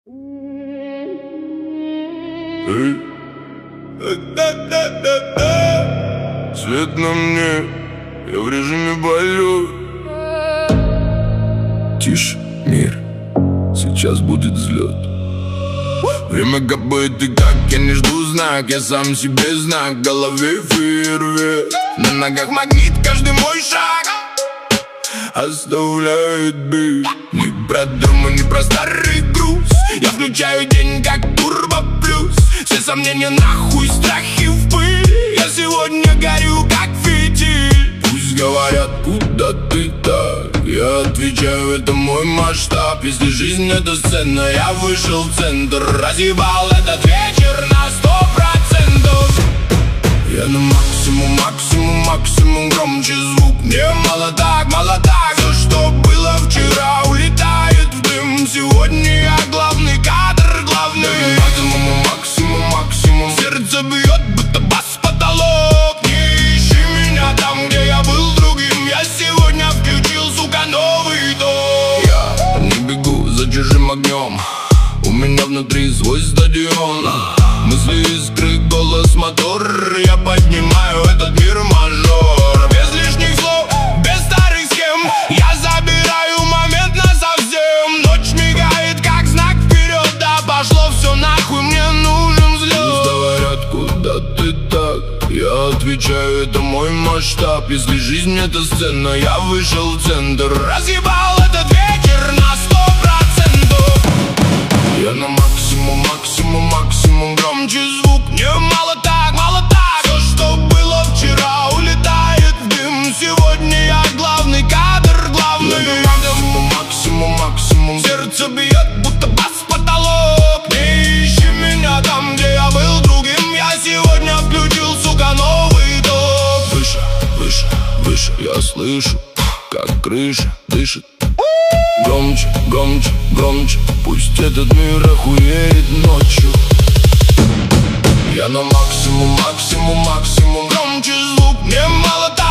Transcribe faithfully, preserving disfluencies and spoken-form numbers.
Эй. Свет на мне, я в режиме полет. Тише, мир, сейчас будет взлет. Время капает и как я не жду знак. Я сам себе знак, в голове фейерверк. На ногах магнит, каждый мой шаг оставляет бит. Не про дрому, не про старый груз. Я включаю день как турбо плюс. Все сомнения нахуй, страхи в пыль. Я сегодня горю как фитиль. Пусть говорят, куда ты так, я отвечаю, это мой масштаб. Если жизнь это сцена, я вышел в центр. Разъебал этот вечер на сто процентов. Я на максимум, максимум, максимум, громче звук. Мне мало так, мало так. Все, что было вчера, улетает в дым. Сегодня я главный кадр, главный. Я на максимум, максимум, максимум. Сердце бьет, будто бас-потолок. Не ищи меня там, где я был другим. Я сегодня включил, сука, новый дом. Я не бегу за чужим огнем. У меня внутри свой стадион. Мысли, искры, голос, мотор. Я поднимаю этот мир мажор. Без лишних слов, без старых схем. Я забираю момент насовсем. Ночь мигает, как знак вперед. Да пошло все нахуй, мне нужен взлет. Пусть говорят, куда ты так, я отвечаю, это мой масштаб. Если жизнь это сцена, я вышел в центр. Разъебал этот вечер на сто процентов. Я на максимум, максимум, максимум, громче звук. Мне мало так, мало так. Все, что было вчера, улетает в дым. Сегодня я главный кадр, главный. Я на максимум, максимум, максимум. Сердце бьет, будто бас-потолок. Не ищи меня там, где я был другим. Я сегодня включил, сука, новый ток. Выше, выше, выше, я слышу, как крыша дышит. Громче, громче, громче, пусть этот мир охуеет ночью. Я на максимум, максимум, максимум, громче звук. Мне мало так.